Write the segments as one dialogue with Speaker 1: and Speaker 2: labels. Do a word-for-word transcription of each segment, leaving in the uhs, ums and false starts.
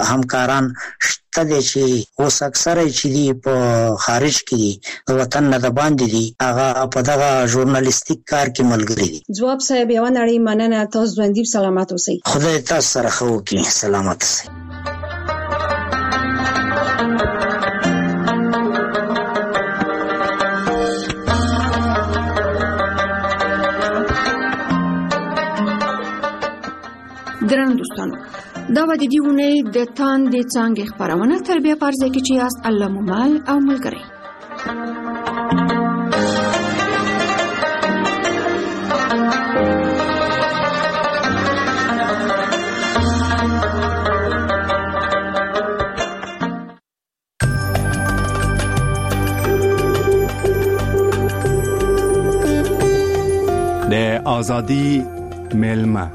Speaker 1: همکاران شته دي چې اوس اکثره چې دي په خارج کې دي د وطن نه د باندې دي هغه په دغه ژورنالیستیک کار کې ملګري دي.
Speaker 2: ځواب صاحب یو نړۍ مننه، تاسو ژوندي سلامات اوسئ.
Speaker 1: خدای تاسو سره ښه وکړي. سلامات اوسئ.
Speaker 3: درنو دوستانو، دا و د دې اونۍ د تاندې څانګې خپرونه تربیه په ارزه کې چې یاست الله مو مل او ملګری.
Speaker 4: د آزادی ملمه.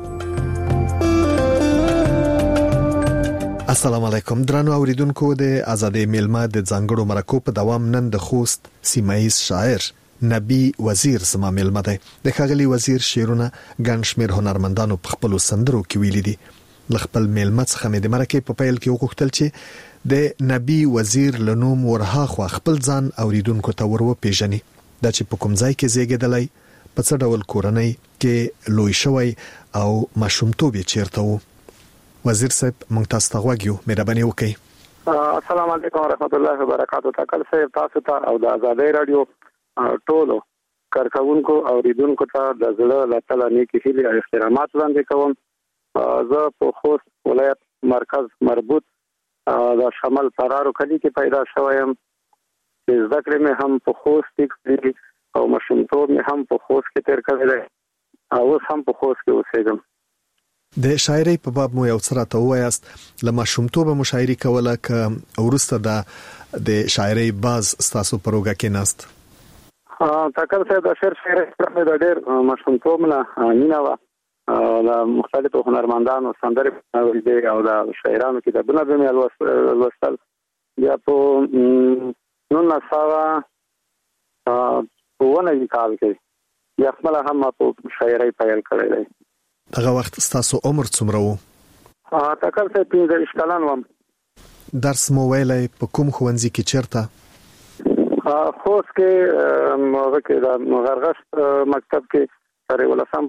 Speaker 5: السلام علیکم درنو اوریدونکو، د آزادۍ میلمه د ځانګړو مرکو په دوام نن د خوست سیمایي شاعر نبی وزیر زما میلمه دی. د ښاغلي وزیر شعرونه ګڼ شمېر هنرمندانو په خپلو سندرو کې ویلي دي. له خپل میلمه څخه مې د مرکې په پیل کې وغوښتل چې د نبی وزیر له نوم ورهاخوا خپل ځان اوریدونکو ته ور وپېژني، دا چې په کوم ځای کې زیږېدلی، په څه ډول کورنۍ کې لوی شوی او ماشومتوب یې چیرته و. وزیر صاحب مونږ تاسو ته غواړو مهرباني وکړئ.
Speaker 6: السلام علیکم ورحمت الله وبرکاتہ. تکل صاحب تاسو ته او د آزادۍ رادیو ټولو کارکونکو او اوریدونکو ته د زړه له تله نیکی هیلې او احترامات وړاندې کوم. زه په خوست ولایت مرکز مربوط د شمال فرارو کلی کې پیدا شوم. زده کړې مې هم په خوست کې او ماشومتوب مې هم په خوست کې تیر کړی دی او اوس هم په خوست کې اوسېږم.
Speaker 5: د شاعرۍ په باب مو یو څه راته ووایاست. له ماشومتوبه مو شاعري کوله که وروسته د د شاعرۍ باز ستاسو په روګه کې ناست؟
Speaker 6: تکل صاحب د شعر شاعرۍ مې د ډېر ماشومتوب نه مینه وه. د مختلفو هنرمندانو سندرې اورېدې او د شاعرانو کتابونه به مې لوستل. بیا په نولس سوه په اووه نوي کال کې بیا خپله هم په شاعرۍ پیل کړی دی.
Speaker 5: دغه وخت ستاسو عمر څومره و؟
Speaker 6: تکل صاحب پنځه ویشت کلن وم.
Speaker 5: درس مو ویلی په کوم ښوونځي کې چیرته؟
Speaker 6: خوست کې هغه کې د غرغشت مکتب کې تر یولسم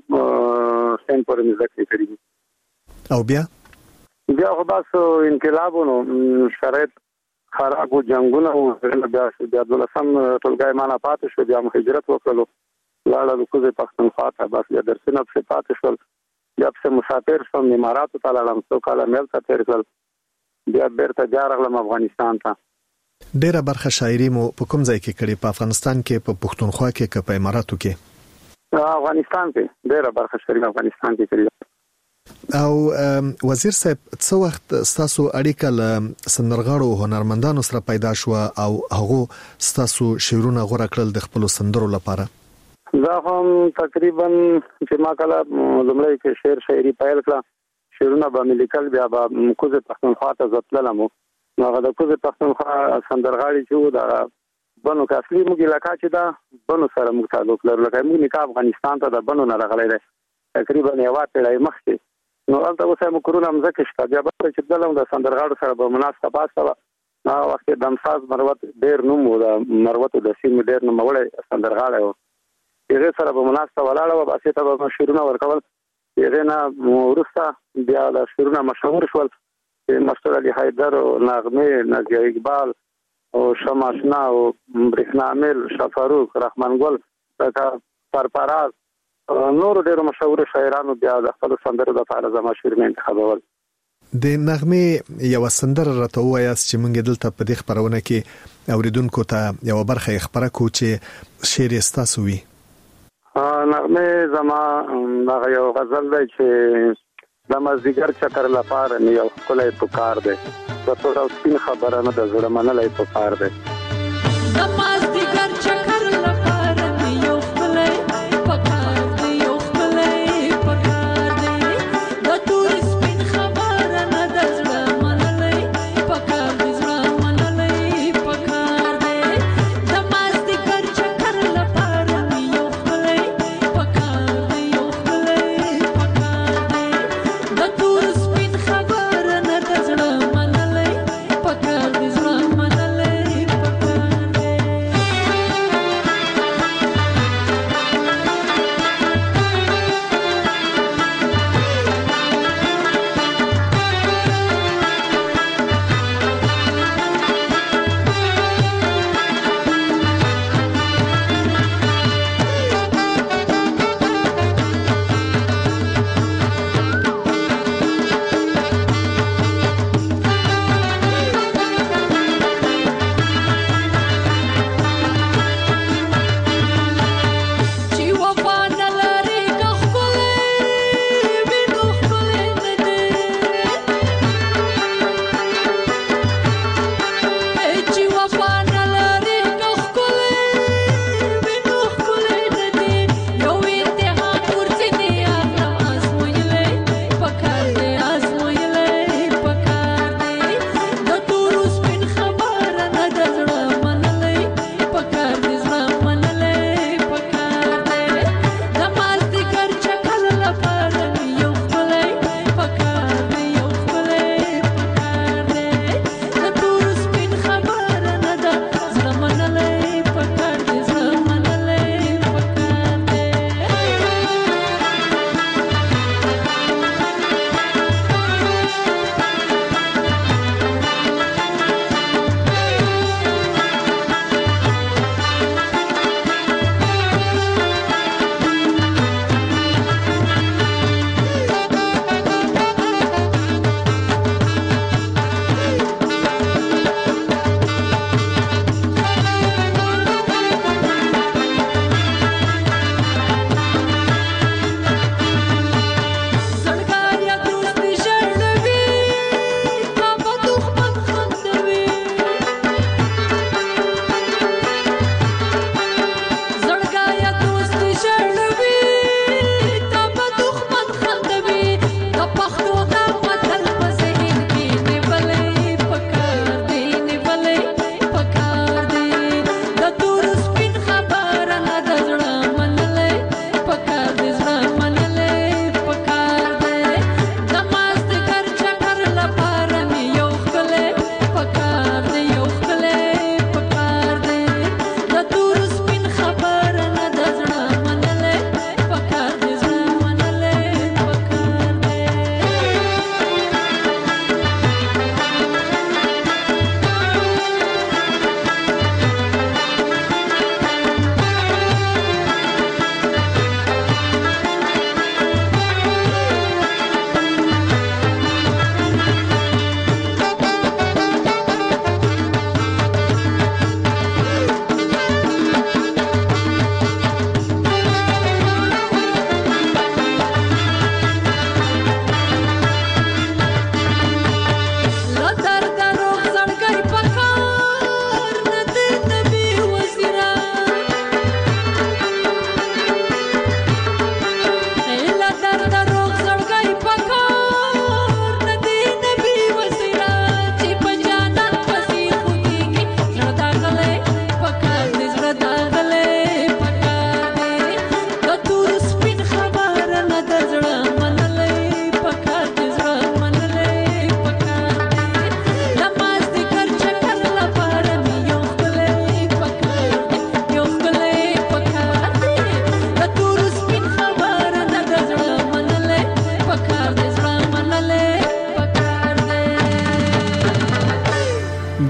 Speaker 6: سین پورې مې زده کړې کړي دي.
Speaker 5: او بیا؟
Speaker 6: بیا خو بس انقلابونو شرایط خراب و، جنګونه و، بیا بیا دولسم ټولګی مانه پاتې شو. بیا مو هجرت وکړلو، لاړه د کوزې پښتونخوا ته. بس بیا درسونه پسې پاتې شول. بیا پسې مسافر شوم، اماراتو ته لاړم، څو کاله ملته تېر کړل. بیا بیرته بیا راغلم افغانستان ته.
Speaker 5: ډېره برخه شاعري مو په کوم ځای کې کړې؟ په افغانستان کې، په پښتونخوا کې، که په اماراتو کې؟
Speaker 6: افغانستان کې ډېره برخه شاعري افغانستان کې کړې.
Speaker 5: او وزیر صاحب څه وخت ستاسو اړیکه له سندرغاړو هنرمندانو سره پیدا شو او هغه ستاسو شعرونه غوړه کړل د خپلو سندرو لپاره؟
Speaker 6: دا هم تقریبا چې ما کله لومړی کې شعر شاعري پیل کړه، شعرونه به مې لیکل. بیا به کوزې پښتونخوا ته زه تللم. نو هغه د کوزې پښتونخوا سندرغاړي چې وو د بنو کې اصلي موږ علاقه چې ده بنو سره موږ تعلق لرو. لکه موږ نکاح افغانستان ته د بنو نه راغلی دی تقریبا یوه پېړۍ مخکې. نو هلته اوس یې موږ کورونه مځکې شته. بیا به چې تللم د سندرغاړو سره به مناسبه باسته وه. هغه وخت کې دمساز مروت ډېر نوم و، د مروتو د سیمې ډېر نوموړی سندرغاړی و. هغې سره به مناسبه ولاړه وه، بس ته به شعرونه ورکول. هغې نه وروسته بیا د شعرونه مشهور شول چې مستر علي حیدر او نغمې، نازیه اقبال او شمع اشنا او برېښنا امیل، شاه فاروق، رحمان ګل، سرفراز، نورو ډېرو مشهورو شاعرانو بیا د خپلو سندرو لپاره زما شعرونه انتخابول.
Speaker 5: د نغمې یوه سندره راته ووایاست چې موږ دلته په دې خپرونه کې اوریدونکو ته یوه برخه یې خپره کړو چې شعر یې ستاسو وي.
Speaker 6: نغمې زما هغه یو غزل دی چې د مازدیګر چکر لپاره مې یو ښکلی پکار دی، د تور او سپین خبره نه د زړه منلی پکار دی.
Speaker 7: د مازدیګر چکر لپاره مې یو ښکلی پکار دی، یو ښکلی پکار دی. د تور سپین خبره نه د زړه منلی پکار دی، زړه منلی پکار دی. د مازدیګر چکر لپاره مې یو ښکلی پکار دی، یو ښکلی پکار دی. د تور سپین خبره نه د زړه منلی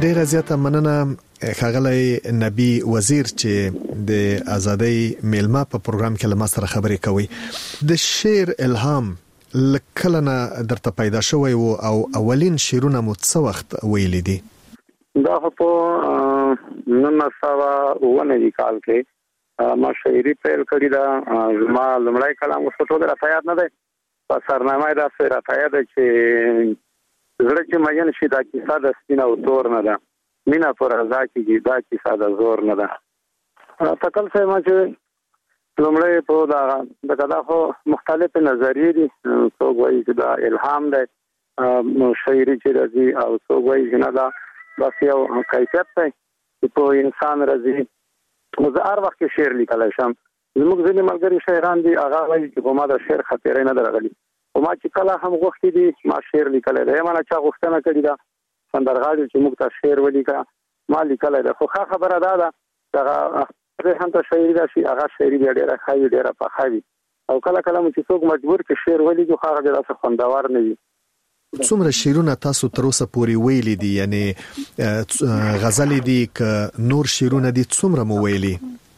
Speaker 5: ډیر زیاته مننه ښاغلی نبی وزیر چې د ازادۍ میلمه په پروګرام کې له ما سره خبرې کوي. د شعر الهام لکلنه درته پیدا شوی وو او اولین شعرونه مو څه وخت ویلي دي؟
Speaker 6: دا په نن سبا ونه کال کې ما شاعري پیل کړی دا. ما لمړی کلام وسوټو درته یاد نه دی په سرنامه دا سره راته یاد چې زړه چې مېن شي دا کیسه د سپین او تور نه ده، مینا پر رضا کې دا کیسه د زور نه ده. تکل څه ما چې لمړی په دا د کدا خو مختلف نظریې دي. څوک وایي چې دا الهام دی شاعري چې راځي او څوک وایي چې نه دا بس یو کیفیت دی چې په انسان راځي. زه هر وخت شعر لیکلی شم. زموږ ځینې ملګري شاعران دي هغه وایي چې ما د شعر خاطرې نه درغلي او ما چې کله هم غوښتي دي ما شعر لیکلی دی. ما نه چا غوښتنه کړې ده سندرغاړي چې موږ ته شعر ولیکه ما لیکلی ده. خو ښه خبره دا ده هغه هم ته شاعري ده چې هغه شاعري بیا ډېره ښه وي ډېره پخه وي او کله کله مو چې څوک مجبور کړي شعر ولیکي خو هغه داسې خوندور نه وي.
Speaker 5: څومره شعرونه تاسو تر اوسه پورې ویلي دي؟ یعنی غزل دي که نور شعرونه دي څومره مو ویلي؟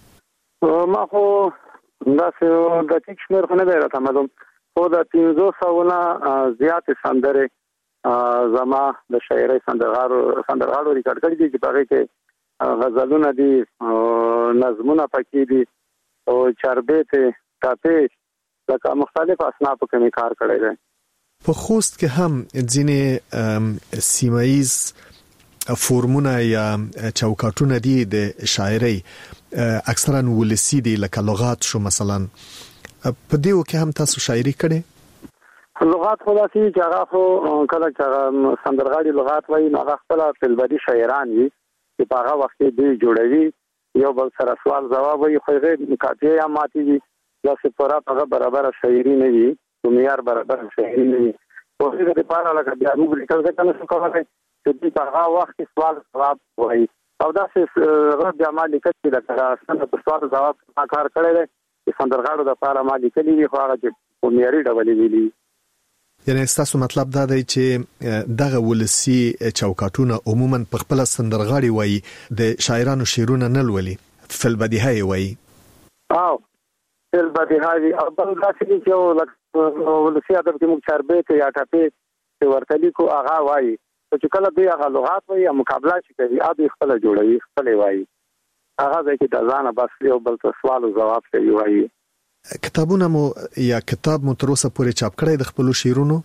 Speaker 6: ما خو داسې دقیق شمېر خو نه دی راته معلوم خو د پنځو سوو نه زیاتې سندرې زما د شاعرۍ سندرغاړو سندرغاړو ریکارډ کړي دي چې په هغې کې غزلونه دي نظمونه پکې دي او چاربیتې ټاپې لکه مختلف اصنافو کې مې کار کړی دی.
Speaker 5: په خوست کې هم ځینې سیمه ییز فورمونه یا چوکاټونه دي د شاعرۍ اکثرا ولسی دي لکه لغات شو مثلا. په دیو کې هم تاسو شاعري کړي؟
Speaker 6: لغات خو داسې چې هغه خو کله چې سندرغاړي لغات وایي نو هغه خپله فلبدي شاعران وي چې په هغه وخت کې دوی جوړوي یو بل سره سوال ځواب وایي خو هغې قافیې یا ماتې وي داسې پوره هغه برابره شاعري نه وي معیار برابر شاعري نه وي. خو هغې دپاره لکه بیا موږ لیکل ځکه نه شو کولی چې دوی په هغه وخت کې سوال ځواب وایي او داسې هغه بیا ما لیکل چې لکه څنګه په سوال ځواب ما کار کړی دی چې سندرغاړو دپاره ما لیکلي وي خو هغه چې په معیاري ډول یې ویلي.
Speaker 5: یعنی ستاسو مطلب دا دی چې دغه ولسی چوکاټونه عموما په خپله سندرغاړي وایي د شاعرانو شعرونه نه لولي فلبدیها یې وایي؟
Speaker 6: او فلبدیها وي او بل داسې دي چې یو ولسي ادب کې موږ چاربیتې یا ټپې چې ورته لیکو هغه وایي چې کله دوی هغه لغات وایي یا مقابله چې کوي هغه دوی خپله جوړوي خپلې وایي هغه ځای کې د ځانه بس یو بل ته سوال او ځواب کوي وایي.
Speaker 5: کتابونه مو یا کتاب مو تر اوسه پورې چاپ کړی د خپلو شعرونو؟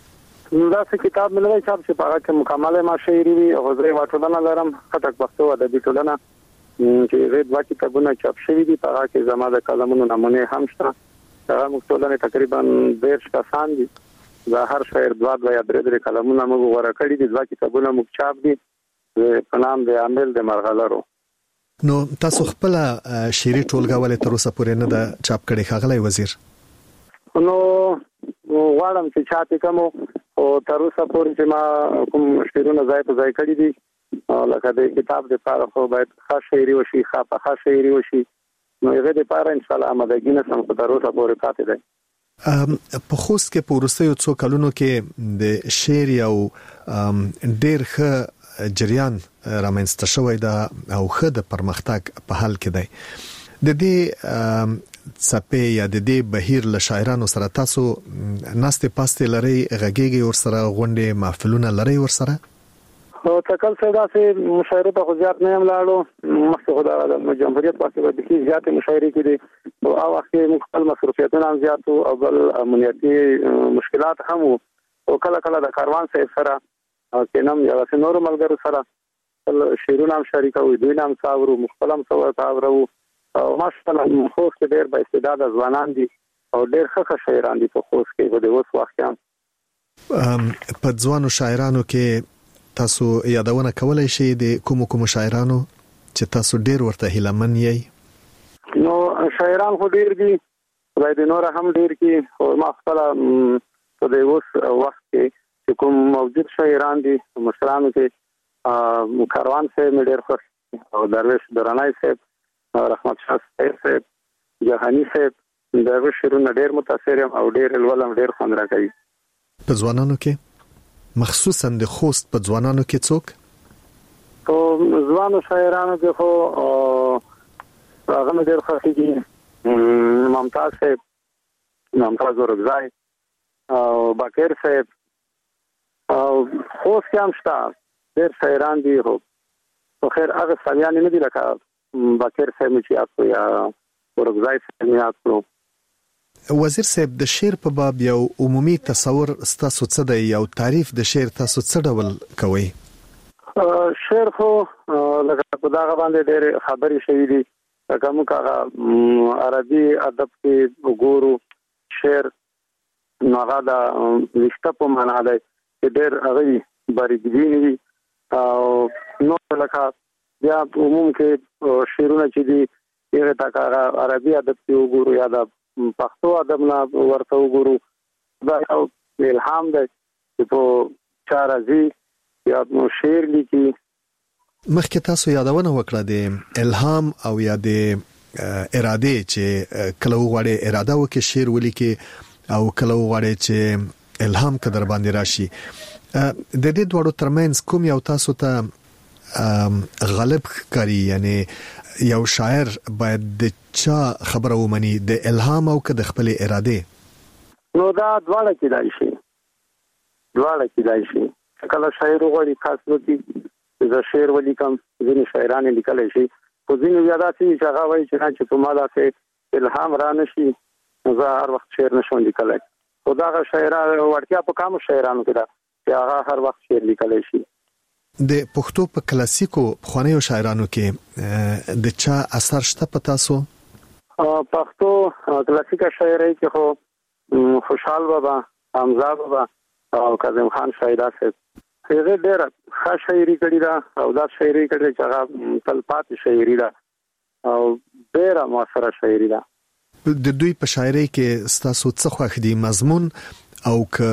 Speaker 6: داسې کتاب مې نه دی چاپ چې په هغه کې مکمله ما شاعري وي او زه یوه ټولنه لرم خټک پښتو ادبي ټولنه چې هغې دوه کتابونه چاپ شوي دي په هغه کې زما د کلمونو نمونې هم شته. هغه موږ ټولنې تقریبا دېرش کسان دي دا هر شاعر دوه دوه یا درې درې کلمونه موږ غوره کړي دي. دوه کتابونه موږ چاپ دي په نام د عامل د مرغلرو.
Speaker 5: نو تاسو خپل شعري ټولګه ولې تر اوسه پورې نه ده چاپ کړې ښاغلی وزیر؟
Speaker 6: نو غواړم چې چاپ یې کړم او تر اوسه پورې چې ما کوم شعرونه ځای په ځای کړي دي لکه د کتاب دپاره خو باید ښه شاعري وشي ښه پخه شاعري وشي نو هغې دپاره انشاءالله آمادګي نه سم خو تر اوسه پورې پاتې دی.
Speaker 5: په خوست کې په وروستیو څو کلونو کې د شعر یو ډېر ښه جریان رامنځته شوی ده او ښه د پرمختګ په حال کې دی. د دې څپې یا د دې بهیر له شاعرانو سره تاسو ناستې پاستې لرئ غږیږئ ورسره غونډې محفلونه لرئ ورسره؟
Speaker 6: تکل څه داسې مشاعرو ته خو زیات نه یم لاړو مخکې خو د جمهوریت وخت کې بیخي زیاتې مشاعرې کېدې او هغه وخت کې موږ خپل مصروفیتونه هم زیات وو او بل امنیتي مشکلات هم وو او کله کله د کاروان صاحب سره کینم یا داسې نورو ملګرو سره خپل شعرونه هم شریکوو دوی نه هم څه اورو موږ خپل هم څه ورته اورو او ماشاءالله خوست کې ډېر با استعداده ځوانان دي او ډېر ښه ښه شاعران دي په خوست کې په دې اوس وخت کې هم.
Speaker 5: په ځوانو شاعرانو کې تاسو یادونه کولای شئ د کومو کومو شاعرانو چې تاسو ډېر ورته هیلهمن یې؟
Speaker 6: نو شاعران خو ډېر دي خدای دې نوره هم ډېر کړي خو ما خپله په دې اوس وخت کې چې کوم موجود شاعران دي مشرانو کې کاروان صاحب مې ډېر خوښ او درویش درنای صاحب رحمت شاه صاحب جهاني صاحب دغه شعرونه ډېر متاثر یم او ډېر لولم ډېر خوند راکوي.
Speaker 5: په ځوانانو کې مخصوصا د خوست په ځوانانو کې څوک؟
Speaker 6: په ځوانو شاعرانو کې خو هغه مې ډېر خوښېږي ممتاز صاحب، ممتاز اورکزی او باقر صاحب او خوست کې هم شته ډېر شاعران دي. خو خو خیر هغه سالیان نه دي لکه باقر صاحب مې چې یاد کړو یا اورکزی صاحب مې یاد کړو.
Speaker 5: وزیر صاحب د شعر په باب یو عمومي تصور ستاسو څه دی؟ یو تعریف د شعر تاسو څه ډول کوئ؟
Speaker 6: شعر خو لکه په دغه باندې ډېر خبرې شوي دي. لکه موږ هغه عربي ادب کې وګورو شعر نو هغه د ویښته په معنا دی چې ډېر هغه باریکبین وي او نو لکه بیا عموم کې شعرونه چې دي هغه تا هغه عربي ادب کې وګورو یا د پښتو ادب نه ورته وګورو. دا یو الهام دی چې په چا راځي یا نو شعر لیکي.
Speaker 5: مخکې تاسو یادونه وکړه د الهام او یا د اراده چې کله وغواړي اراده وکړي شعر ولیکي او کله وغواړي چې الهام کدر باندې راشي. د دې دوړو ترمنځ کوم یو تاسو ته غالب کاری؟ یعنی یو شاعر باید د چا خبره ومني، د الهام او که د خپل اراده؟
Speaker 6: نو دا دواړه کېدای شي، دواړه کېدای شي. کله شاعر وغواړي خاص وکړي زه شعر ولیکم، ځینې شاعران لیکلی شي، خو ځینې بیا داسې چې هغه وایي چې نه چې په ما داسې الهام را نه شي زه هر وخت شعر نشم لیکلی. خو دغه شاعران وړتیا په کامو شاعرانو کې ده چې هغه هر وخت شعر لیکلی شي.
Speaker 5: د پښتو په کلاسیکو پخوانیو شاعرانو کې د چا اثر شته په تاسو؟
Speaker 6: پښتو کلاسیکه شاعرۍ کې خو خوشحال بابا، حمزه بابا او کاظم خان شایده صاحب هغه ډېره ښه شاعري کړې ده او دا شاعري کړې چې هغه تلپاتې شاعري ده او ډېره مؤثره شاعري ده.
Speaker 5: د دوی په شاعرۍ کې ستاسو څه خوښ دي؟ مضمون او که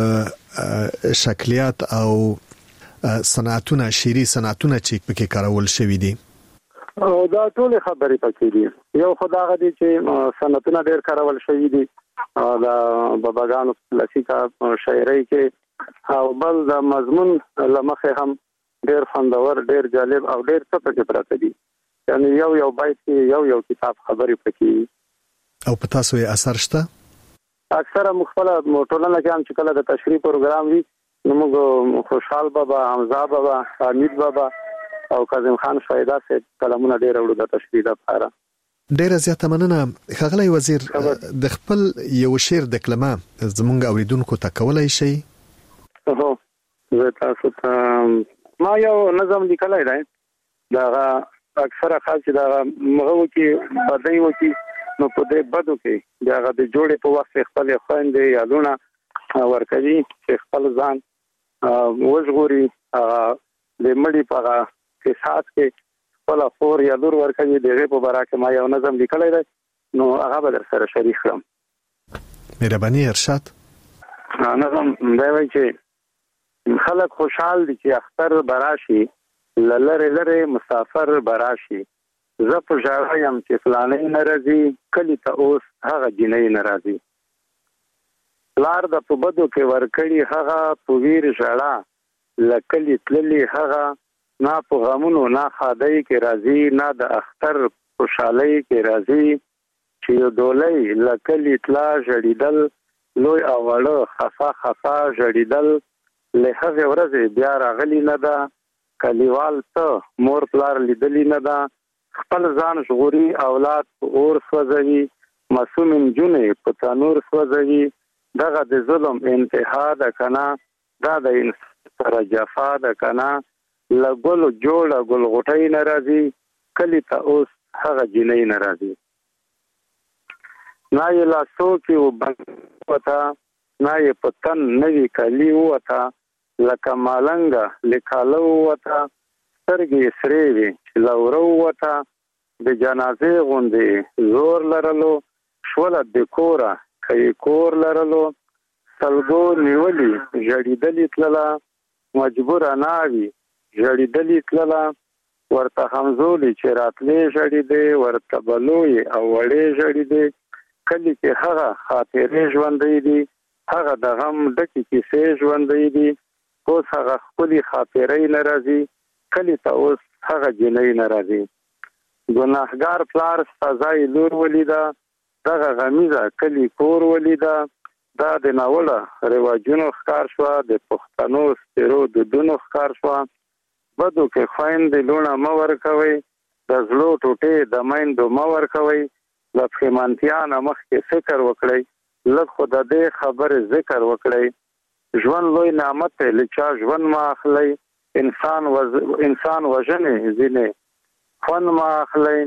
Speaker 5: شکلیات او صنعتونه، شعري صنعتونه چې پکې کارول شوي دي؟
Speaker 6: او دا ټول خبرې پکې دي. یو خدای غدي چې صنعتونه ډېر کارول شوي دي دا باباګانو کلاسیکه شاعرۍ کې، او بل د مضمون لمخه هم ډېر خوندور، ډېر جالب او ډېر څه پکې پراته دي. یعنی یو یو بیت کې یو یو کتاب خبرې پکې.
Speaker 5: او په تاسو یې اثر شته؟
Speaker 6: اکثره مخفله ټولنه کې هم چې کله د تشریح پروګرام وي نو موږ خوشحال بابا، حمزه بابا، حمید بابا او کاظم خان شایده صاحب کلمونه ډېر وړو د تشریح لپاره.
Speaker 5: ډېر زیاته مننه ښاغلی وزیر. د خپل یو شعر د کلمه زمونږ اوریدونکو ته کولای شي؟
Speaker 6: هو زه تاسو ته ما یو نظم لیکلی دی، دا اکثره خاص چې دا مغو کې بدای وکي نو په دې بدو کې دا د جوړې په وخت خپل خويندې یادونه ورکوي چې خپل ځان وژغوري د مړي په قصاص کې خپل خور یا لور ورکوي. دغه په باره کې ما یو نظم لیکلی دی نو هغه به در سره شریک کړم.
Speaker 5: مهرباني ارشاد.
Speaker 6: نظم دا وایي چې خلک خوشحال دي چې اختر براشي، لره لره مسافر براشي، زه په ژړا یم چې فلانې نه راځي، کلي ته اوس هغه جنۍ نه راځي. لار د په بدو کې ورکړي هغه په ویر ژړا، له کلي تللي هغه نه په غمونو نه ښادۍ کې راځي، نه د اختر خوشحالۍ کې راځي. چې یو ډولۍ له کلي تلا ژړېدل، لوی او وړه خفا خفا ژړېدل، له هغې ورځې بیا راغلی نه ده، کلیوال ته مور پلار لیدلی نه ده، خپل ځان ژغوري اولاد په اور سوځوي، معصوم نجونې په تنور سوځوي. دغه د ظلم انتها ده کنه، دا د انسان سره جفا ده کنه، له ګلو جوړه ګل غوټۍ نه راځي، کلي ته اوس هغه جنۍ نه راځي. نه یې لاسو کې وبند وته، نه یې په تن نوي کالي ووته، لکه مالنګه لیکاله ووته، سترګې سرې وې چې لوره ووته، د جنازې غوندې زور لرلو، شوله د کوره که کور لرلو، سلګو نیولي ژړېدلې تلله، مجبوره ناوي ژړېدلې تلله، ورته همزولې چې راتلې ژړېدې، ورته بلوې او وړې ژړېدې. کلي کې هغه خاطرې ژوندۍ دي، هغه د غم ډکې کیسې ژوندۍ دي، اوس هغه ښکلې خاطرې نه راځي، کلي ته اوس هغه جنۍ ناراضي ګناهګار پلار سزای لور ولیدا دغه غمیزه کلی کور ولیدا دا د ناوړه رواجونو ښکار شو د پښتنو سترو د دونو ښکار شو بدو کې خويند لونه مور کوي د زلو ټوټه د مایندو مور کوي د پښمنتیا نمخ کې فکر وکړي لږ خو د دې خبر ذکر وکړي ژوند لوی نعمت لچا ژوند ما اخلي انسان وز... انسان وجنه زینه فن ما اخلي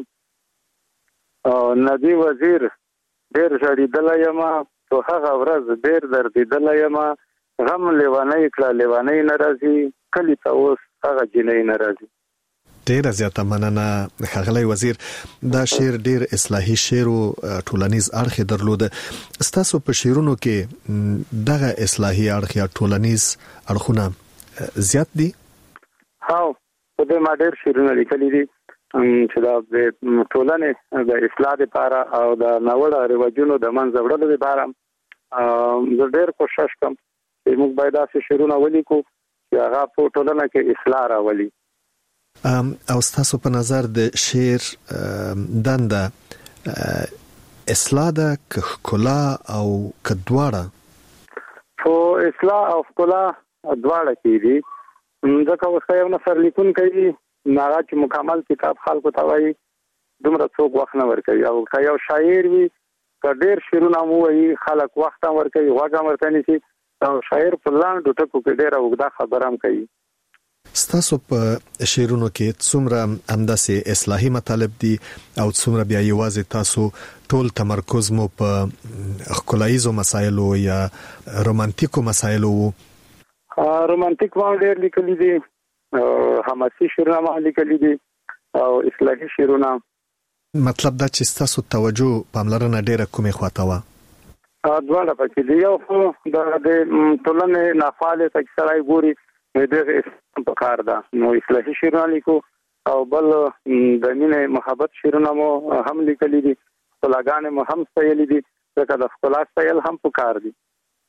Speaker 6: نبی وزیر ډیر جړیدل یما تو هغه ورځ ډیر دردیدل یما غم لیوانې کړه لیوانې ناراضي کلی ته اوس هغه جنې ناراضي.
Speaker 5: ډیر زیاته مننه ښاغلی وزیر. دا شعر ډیر اصلاحي شعر او ټولنیز اړخ درلود. ستاسو په شعرونو کې دغه اصلاحي اړخ یا ټولنیز اړخونه زیات دي؟
Speaker 6: هاو په دې ما ډېر شعرونه لیکلي دي چې دا د ټولنې د اصلاح لپاره او د ناوړه رواجونو د منځه وړلو لپاره زه ډېر کوشش کوم چې موږ باید داسې شعرونه ولیکو چې هغه په ټولنه کې اصلاح راولي.
Speaker 5: او ستاسو په نظر د شعر دنده اصلاح ده که ښکلا او که دواړه؟
Speaker 6: خو اصلاح او ښکلا دواړه کې دي ځکه اوس یو نثر لیکون کوي ناغه چې مکمل کتاب خلکو ته وایي دومره څوک وخت نه ورکوي او که یو شاعر وي که ډېر شعرونه مو وایي خلک وخت هم ورکوي غوږ هم ورته نیسي او شاعر په لاندو ټکو کې ډېره اوږده خبره هم کوي.
Speaker 5: ستاسو په شعرونو کې څومره همداسې اصلاحي مطالب دي او څومره بیا یوازې تاسو ټول تمرکز مو په ښکلاییزو مسایلو یا رومانتیکو مسایلو؟
Speaker 6: رومانتیک ما ډېر لیکلي دي حماسي شعرونه ما لیکلي دي او اصلاحي شعرونه.
Speaker 5: مطلب دا چې ستاسو توجه پاملرنه ډېره کومې خواته وه؟
Speaker 6: دواړه پکې دي. یو خو د ټولنې نافعالې ته چې سړی ګوري نو دغه په کار ده نو اصلاحي شعرونه لیکو او بل د مینې محبت شعرونه مو هم لیکلي دي ښکلاګانې مو هم ستایلي دي ځکه د ښکلا ستایل هم په کار دي.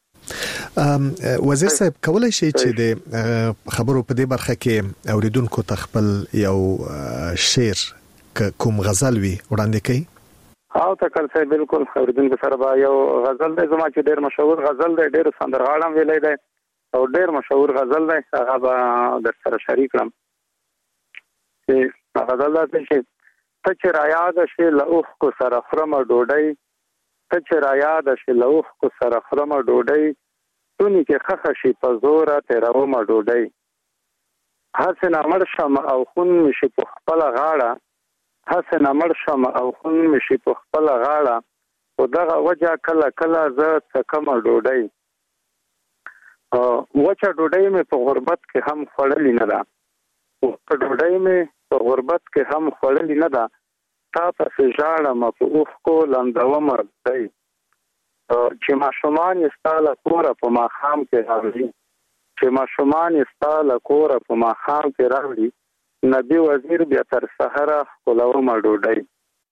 Speaker 5: وزیر صاحب کولای شي چې د خبرو په دې برخه کې اوریدونکو ته خپل یو شعر کوم غزل وي وړاندې کړي؟
Speaker 6: او تکل صاحب بالکل اوریدونکو سره به یو غزل دی زما چې ډېر مشهور غزل دی ډېر سندرغاړم ویلی دی او ډېر مشهور غزل دی هغه به در سره شریک کړم. چې غزل دا چې ته چې رایاد شې له اوښکو سره خورمه ډوډۍ ته چې رایاد شې له اوښکو سره خورمه ډوډۍ تونی کې خخه شي په زوره تیرومه ډوډۍ هسې نه مړ شم او خون مې شي په خپله غاړه هسې نه مړ شم او خون مې شي په خپله غاړه خو دغه وجه کله کله زه څکمه ډوډۍ وچه ډوډۍ مې په غربت کې هم خوړلې نه ده وچه ډوډۍ مې په غربت کې هم خوړلې نه ده تا پسې ژاړم په اوښکو لندومه ډوډۍ چې ماشومان یې ستا له کوره په ماښام کې راوړي چې ماشومان یې ستا له کوره په ماښام کې راوړي نبی وزیر بیا تر سحره ښکلومه ډوډۍ.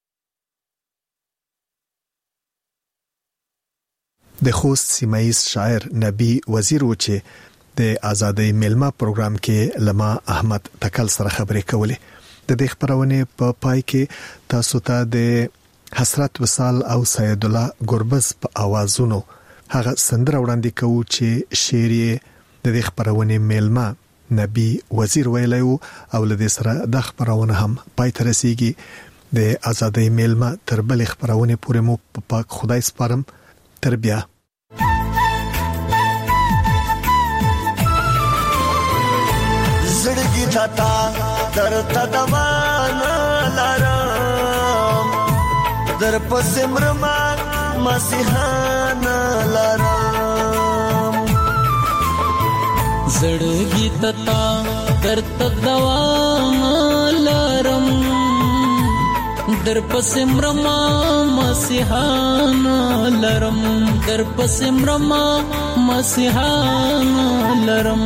Speaker 5: د خوست سیمایز شاعر نبی وزیر و چې د آزادۍ میلمه پروګرام کې لما احمد تکل سره خبرې کولې. د دې خبرونه په پای کې تاسو ته د حسرت وصال او سید الله ګربز په اوازونو هغه سندره وړاندې کوو چې شعر د دې خبرونه میلمه نبی وزیر ویلی او له دې سره د خبرونه هم پای ته رسیږي. د آزادۍ میلمه تر بل خبرونه پورې مو په پاک خدای سپارم. تر بیا.
Speaker 8: زړګي تا درته دوانه لارم در پسې مرما مسیحانه لارم
Speaker 7: زړګي تا درته دوانه لارم در پسې مرما مسیحانه لارم در پسې مرما مسیحانه لارم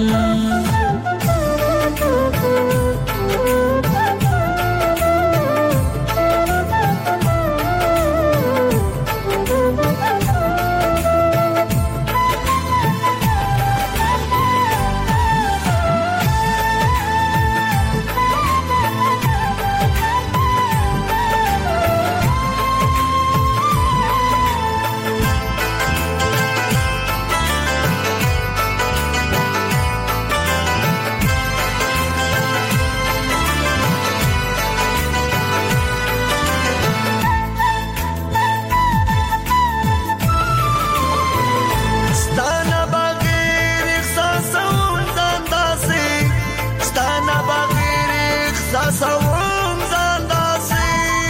Speaker 8: احساسوم ځان داسې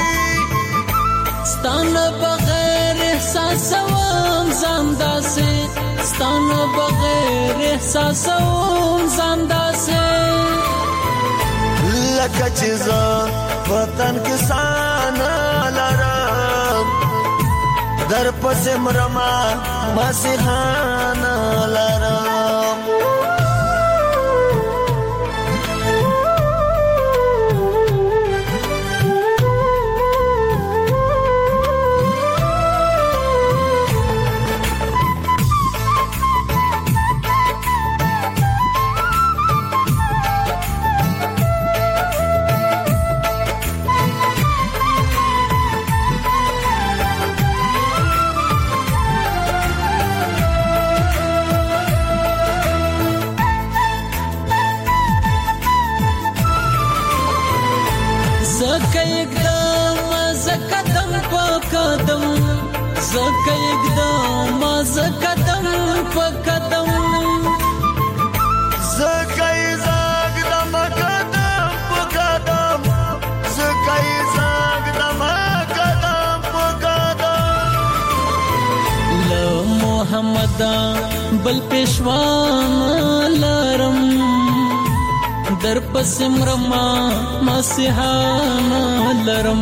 Speaker 7: ستانه بغیر احساسوم ځان داسې ستانه بغیر احساسوم ځان داسې
Speaker 8: لکه چې زه وطن کې سانه لرم در پسې مرما مسیحانه لرم
Speaker 7: زکه اقدام زکه قدم په قدم زکه اقدام زکه قدم په قدم
Speaker 8: زکه زګدم قدم په قدم زکه زګدم قدم په قدم
Speaker 7: له محمد بل پېښوان لرم در پس مرما مسیحانا لرم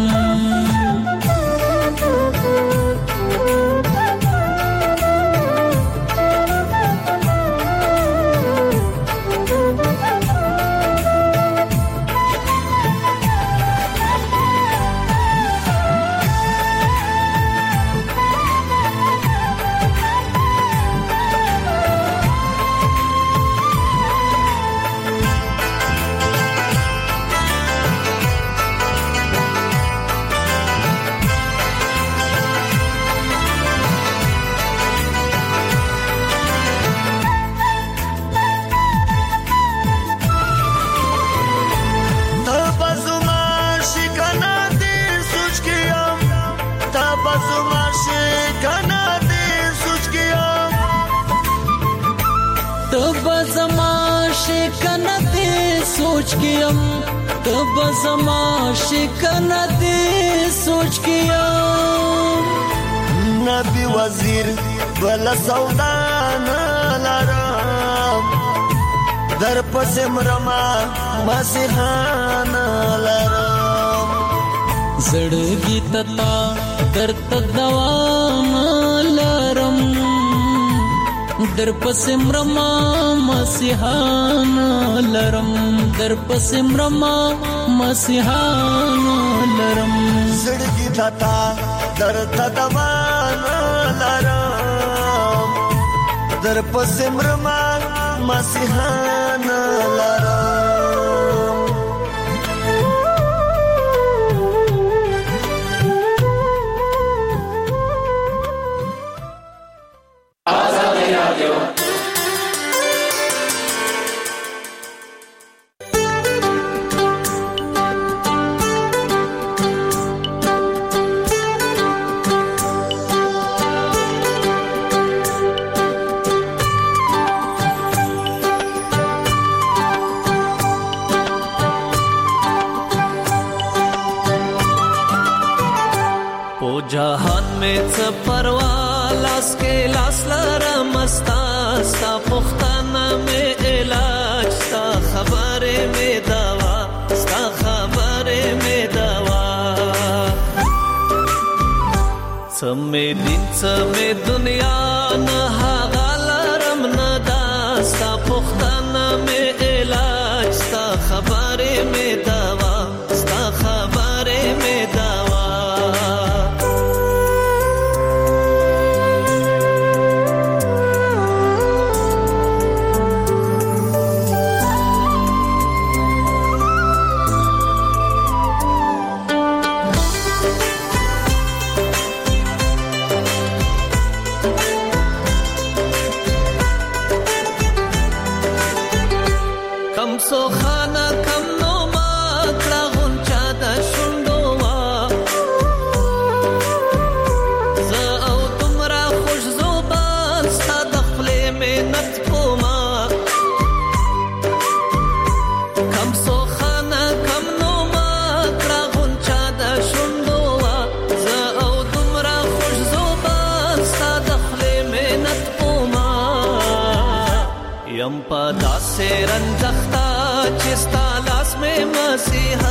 Speaker 7: सोच कियम तब जमा शिकन दे सोच कियम
Speaker 8: नबी वजीर बला सौदान लरम در پس مرما مسیحان لرم
Speaker 7: زړګي تتا درد دوام لرم در پس مرما مسیحان لرم در پس مرما مسیحان لرم
Speaker 8: زړګي تتا درد دوام لرم در پس مرما مسیحان لرم
Speaker 9: آزادی رادیو
Speaker 10: जहान में च परवालास के लास लरम अस्ता सा पुख्ताना में इलाज सा खबरे में दवा सा खबरे में दवा समय दिन समय दुनिया न हागलरम न दास्ता पुख्ताना में इलाज सा खबरे में दवा सा खबरे में दवा सो खाना कम नो मात्रा गुंचा दा शुंडोवा ज़ा औ तुमरा खुश ज़ुबान सा दखले में नतकोमा कम सो खाना कम नो یم پا داسې رنځختا چې ستا لاس مې مسیحا